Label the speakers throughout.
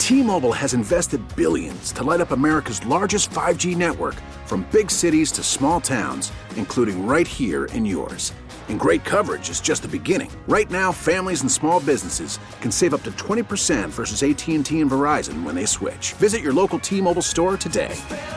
Speaker 1: T-Mobile has invested billions to light up America's largest 5G network, from big cities to small towns, including right here in yours. And great coverage is just the beginning. Right now, families and small businesses can save up to 20% versus AT&T and Verizon when they switch. Visit your local T-Mobile store today.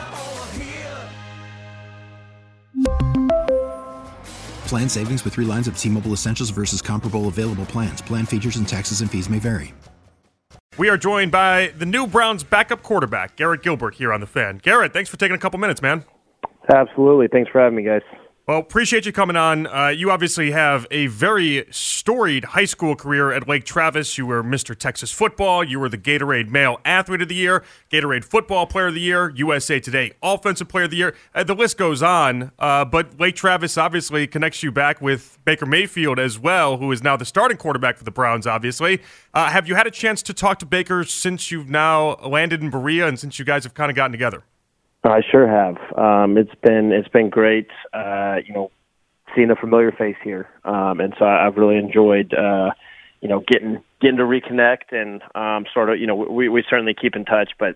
Speaker 2: Plan savings with 3 lines of T-Mobile Essentials versus comparable available plans. Plan features and taxes and fees may vary.
Speaker 3: We are joined by the new Browns backup quarterback, Garrett Gilbert, here on The Fan. Garrett, thanks for taking a couple minutes, man.
Speaker 4: Absolutely. Thanks for having me, guys.
Speaker 3: Well, appreciate you coming on. You obviously have a very storied high school career at Lake Travis. You were Mr. Texas Football. You were the Gatorade Male Athlete of the Year, Gatorade Football Player of the Year, USA Today Offensive Player of the Year. The list goes on, but Lake Travis obviously connects you back with Baker Mayfield as well, who is now the starting quarterback for the Browns, obviously. Have you had a chance to talk to Baker since you've now landed in Berea and since you guys have kind of gotten together?
Speaker 4: I sure have. It's been great, seeing a familiar face here, and so I've really enjoyed, getting to reconnect and we certainly keep in touch, but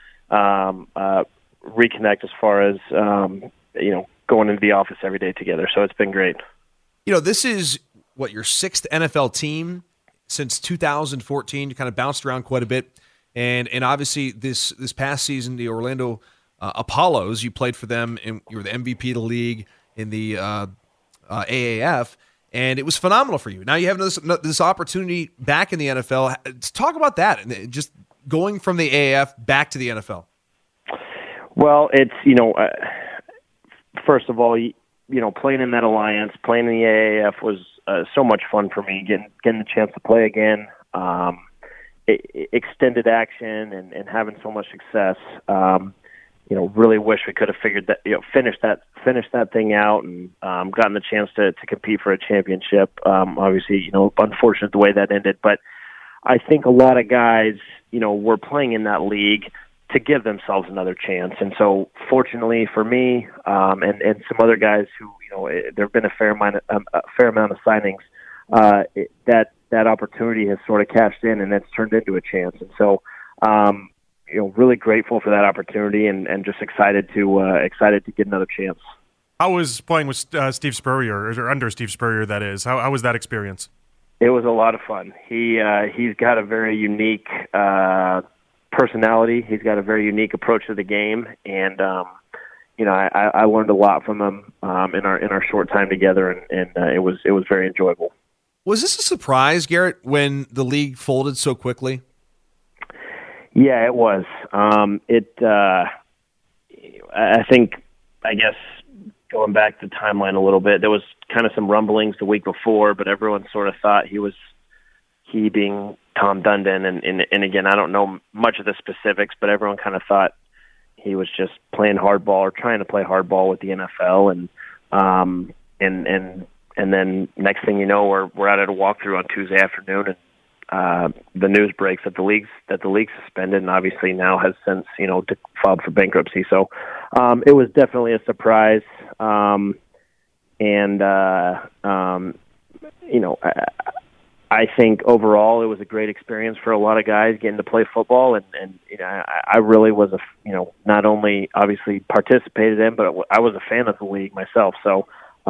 Speaker 4: reconnect as far as going into the office every day together. So it's been great.
Speaker 5: This is your 6th NFL team since 2014. You kind of bounced around quite a bit, and obviously this past season, the Orlando Apollos, you played for them, and you were the MVP of the league in the AAF, and it was phenomenal for you. Now you have this opportunity back in the NFL. Let's talk about that, and just going from the AAF back to the NFL.
Speaker 4: Well, it's, first of all, playing in that alliance, playing in the AAF was so much fun for me, getting the chance to play again, extended action and having so much success. Really wish we could have figured that, finished that thing out and gotten the chance to compete for a championship. Obviously, unfortunate the way that ended, but I think a lot of guys, were playing in that league to give themselves another chance. And so fortunately for me, and some other guys who, there have been a fair amount of signings, that opportunity has sort of cashed in and that's turned into a chance. And so, really grateful for that opportunity and just excited to get another chance.
Speaker 3: How was playing with Steve Spurrier, or under Steve Spurrier, that is? How was that experience? It
Speaker 4: was a lot of fun. He's got a very unique personality. He's got a very unique approach to the game, and I learned a lot from him in our short time together, and it was very enjoyable.
Speaker 5: Was this a surprise, Garrett, when the league folded so quickly?
Speaker 4: Yeah, it was. I guess going back the timeline a little bit, there was kind of some rumblings the week before, but everyone sort of thought he being Tom Dundon, and again, I don't know much of the specifics, but everyone kind of thought he was just playing hardball or trying to play hardball with the NFL, and then next thing you know, we're out at a walkthrough on Tuesday afternoon, and the news breaks that the league suspended, and obviously now has since filed for bankruptcy. So it was definitely a surprise, I think overall it was a great experience for a lot of guys getting to play football, and I really was not only obviously participated in, but I was a fan of the league myself. So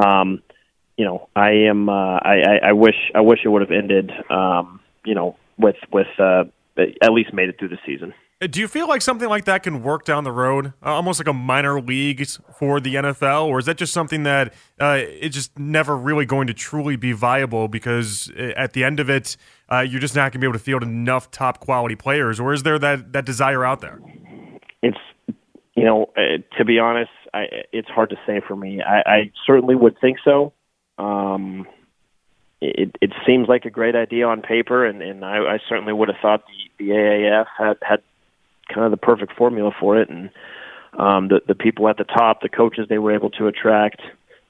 Speaker 4: I wish it would have ended. With at least made it through the season.
Speaker 3: Do you feel like something like that can work down the road, almost like a minor league for the NFL, or is that just something that it's just never really going to truly be viable because at the end of it, you're just not going to be able to field enough top quality players, or is there that desire out there?
Speaker 4: It's, to be honest, it's hard to say for me. I certainly would think so. It seems like a great idea on paper, and I certainly would have thought the AAF had kind of the perfect formula for it, and the people at the top, the coaches they were able to attract.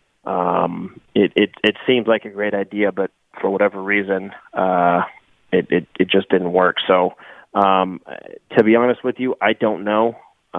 Speaker 4: It seemed like a great idea, but for whatever reason, it just didn't work. So, to be honest with you, I don't know.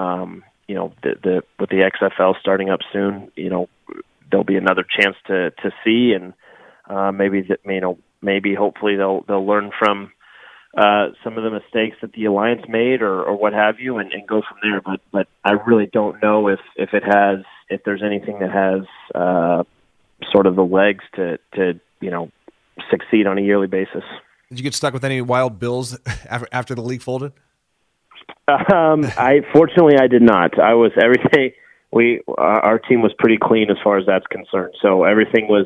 Speaker 4: With the XFL starting up soon, there'll be another chance to see, and maybe hopefully they'll learn from some of the mistakes that the Alliance made or what have you, and go from there. But I really don't know if there's anything that has sort of the legs to succeed on a yearly basis.
Speaker 5: Did you get stuck with any wild bills after the league folded?
Speaker 4: Fortunately I did not. I was everything. Our team was pretty clean as far as that's concerned. So everything was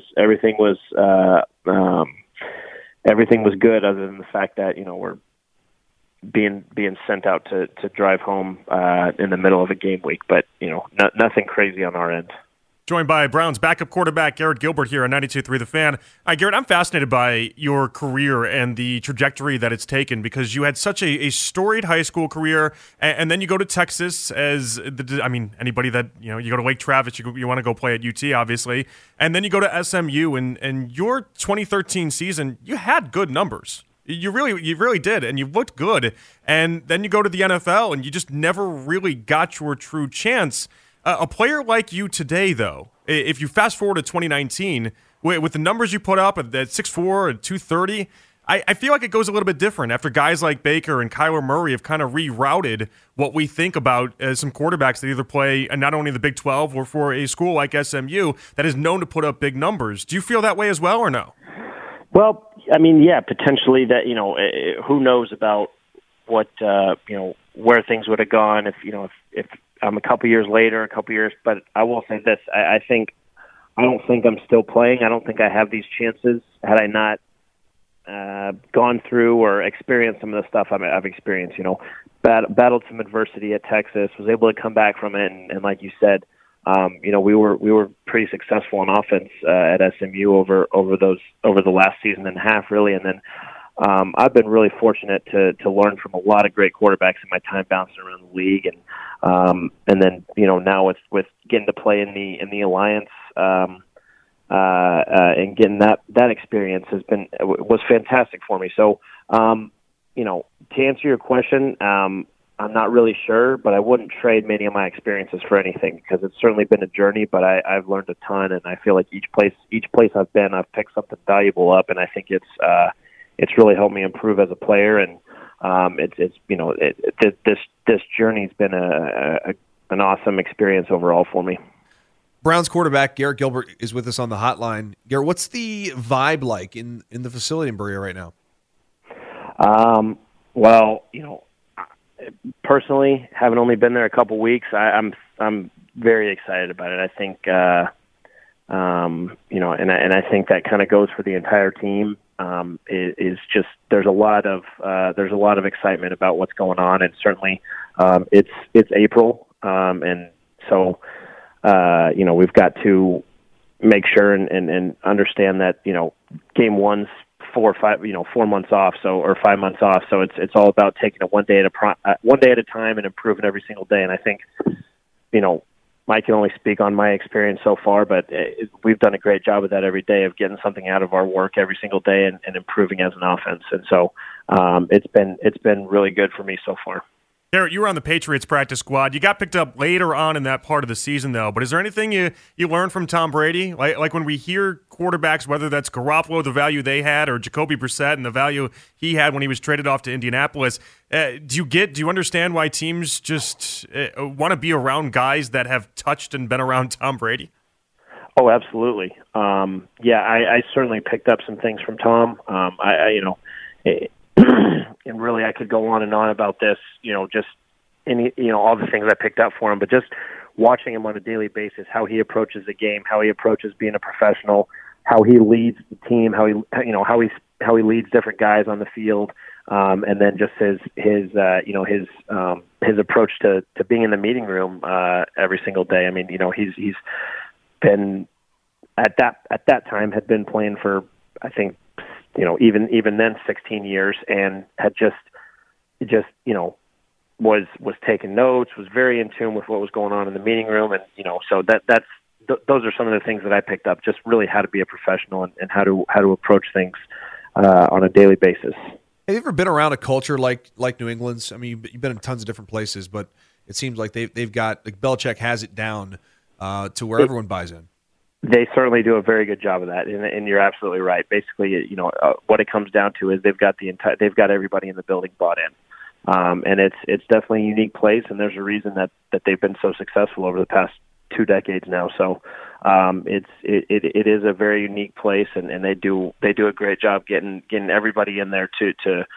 Speaker 4: good, other than the fact that we're being sent out to drive home in the middle of a game week. But nothing crazy on our end.
Speaker 3: Joined by Browns backup quarterback Garrett Gilbert here on 92.3 The Fan. Garrett, I'm fascinated by your career and the trajectory that it's taken, because you had such a storied high school career, and then you go to Texas anybody that, you go to Lake Travis, you want to go play at UT, obviously, and then you go to SMU, and your 2013 season, you had good numbers. You really did, and you looked good, and then you go to the NFL, and you just never really got your true chance. A player like you today, though, if you fast forward to 2019, with the numbers you put up at 6'4" and 230, I feel like it goes a little bit different after guys like Baker and Kyler Murray have kind of rerouted what we think about as some quarterbacks that either play not only in the Big 12 or for a school like SMU that is known to put up big numbers. Do you feel that way as well, or no?
Speaker 4: Well, I mean, yeah, potentially that, who knows about what, where things would have gone if a couple years later, but I will say this: I don't think I'm still playing. I don't think I have these chances had I not gone through or experienced some of the stuff I've experienced. Battled some adversity at Texas, was able to come back from it, and like you said, we were pretty successful on offense at SMU over the last season and a half, really, and then. I've been really fortunate to learn from a lot of great quarterbacks in my time bouncing around the league, and then now with getting to play in the Alliance and getting that experience was fantastic for me. So to answer your question, I'm not really sure, but I wouldn't trade many of my experiences for anything, because it's certainly been a journey. But I've learned a ton, and I feel like each place I've been, I've picked something valuable up, and I think it's really helped me improve as a player, and this journey's been an awesome experience overall for me.
Speaker 5: Browns quarterback Garrett Gilbert is with us on the hotline. Garrett, what's the vibe like in the facility in Berea right now?
Speaker 4: Well, personally, having only been there a couple weeks, I'm very excited about it. I think, and I think that kind of goes for the entire team. Is just there's a lot of excitement about what's going on, and certainly it's April, and so we've got to make sure and understand that game one's 4 months off, or 5 months off, so it's all about taking it one day at a time and improving every single day. And I think I can only speak on my experience so far, but we've done a great job of that every day, of getting something out of our work every single day and improving as an offense. And so it's been really good for me so far.
Speaker 3: Garrett, you were on the Patriots practice squad. You got picked up later on in that part of the season, though. But is there anything you learned from Tom Brady? Like when we hear quarterbacks, whether that's Garoppolo, the value they had, or Jacoby Brissett and the value he had when he was traded off to Indianapolis, do you understand why teams just want to be around guys that have touched and been around Tom Brady?
Speaker 4: Oh, absolutely. I certainly picked up some things from Tom. And really, I could go on and on about this, just all the things I picked up for him, but just watching him on a daily basis, how he approaches the game, how he approaches being a professional, how he leads the team, how he leads different guys on the field, and then just his approach to being in the meeting room every single day. I mean, he's been at that time had been playing for, I think, even then 16 years, and had just was taking notes, was very in tune with what was going on in the meeting room, and so those are some of the things that I picked up, just really how to be a professional and how to approach things on a daily basis.
Speaker 5: Have you ever been around a culture like New England's? I mean, you've been in tons of different places, but it seems like they've got, like, Belichick has it down to where everyone buys in.
Speaker 4: They certainly do a very good job of that, and you're absolutely right. Basically, what it comes down to is they've got everybody in the building bought in, and it's definitely a unique place, and there's a reason that they've been so successful over the past 2 decades now. So it is a very unique place, and they do a great job getting everybody in there to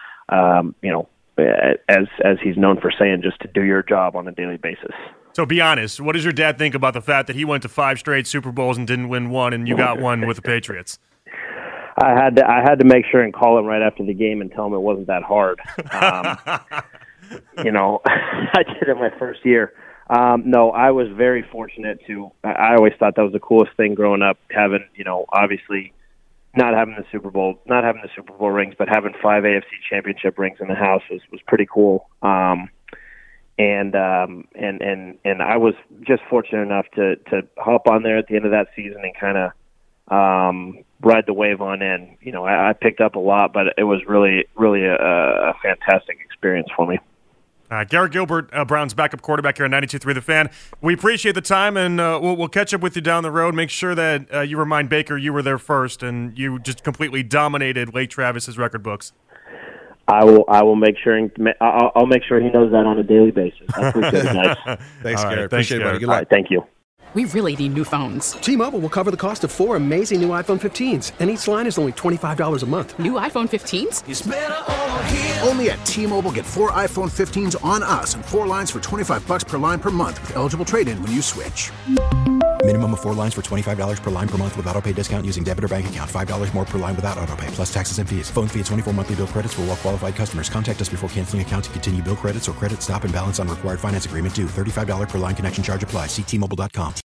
Speaker 4: as he's known for saying, just to do your job on a daily basis.
Speaker 3: So be honest, what does your dad think about the fact that he went to 5 straight Super Bowls and didn't win one, and you got one with the Patriots?
Speaker 4: I had to make sure and call him right after the game and tell him it wasn't that hard. I did it my first year. No, I was very fortunate I always thought that was the coolest thing growing up, having, obviously not having the Super Bowl rings, but having 5 AFC championship rings in the house was pretty cool. And I was just fortunate enough to hop on there at the end of that season and kind of ride the wave on in. I picked up a lot, but it was really, really a fantastic experience for me.
Speaker 3: Garrett Gilbert, Brown's backup quarterback here on 92.3 The Fan. We appreciate the time, and we'll catch up with you down the road. Make sure that you remind Baker you were there first, and you just completely dominated Lake Travis's record books.
Speaker 4: I will make sure. I'll make sure he knows that on a daily basis. I appreciate it, guys.
Speaker 5: Thanks,
Speaker 3: All right,
Speaker 5: Garrett. Appreciate it, buddy. Good luck.
Speaker 4: All right, thank you.
Speaker 6: We really need new phones.
Speaker 7: T-Mobile will cover the cost of 4 amazing new iPhone 15s, and each line is only $25 a month.
Speaker 6: New iPhone 15s?
Speaker 1: It's better over here. Only at T-Mobile, get 4 iPhone 15s on us and 4 lines for $25 per line per month with eligible trade-in when you switch.
Speaker 2: Minimum of 4 lines for $25 per line per month with autopay discount using debit or bank account. $5 more per line without autopay, plus taxes and fees. Phone fee at 24 monthly bill credits for well-qualified customers. Contact us before canceling account to continue bill credits or credit stop and balance on required finance agreement due. $35 per line connection charge applies. See T-Mobile.com.